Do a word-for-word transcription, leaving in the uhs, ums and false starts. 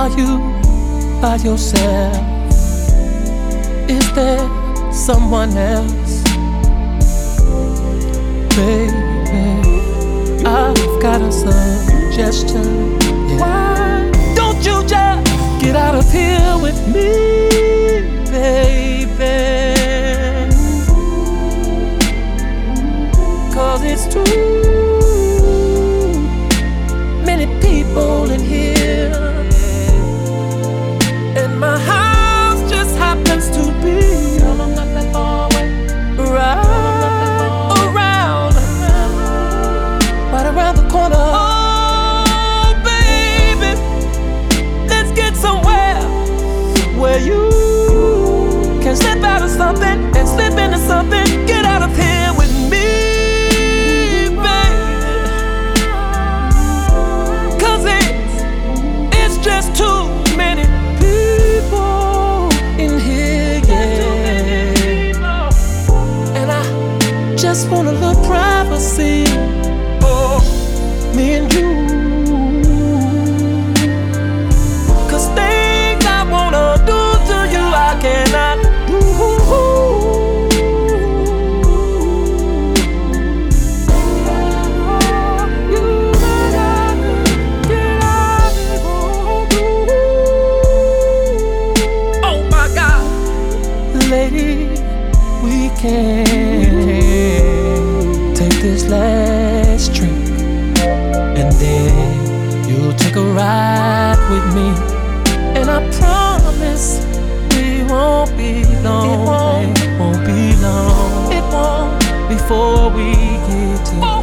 Are you by yourself? Is there someone else? Baby, I've got a suggestion. Yeah. Why don't you just get out of here with me, baby? Cause it's too many people in here, and my house just happens to be right around, right around the corner. Oh, baby, let's get somewhere where you can slip out of something and slip into something. Get out of here with me, baby, cause it's, it's just too many people in here, yeah. And I just want a little privacy, oh, me and you. Cause things I wanna do to you, I cannot do. Oh my God, lady, we can take this last drink, and then you'll take a ride with me, and I promise we won't be long. It won't, it won't be long. It won't before we get to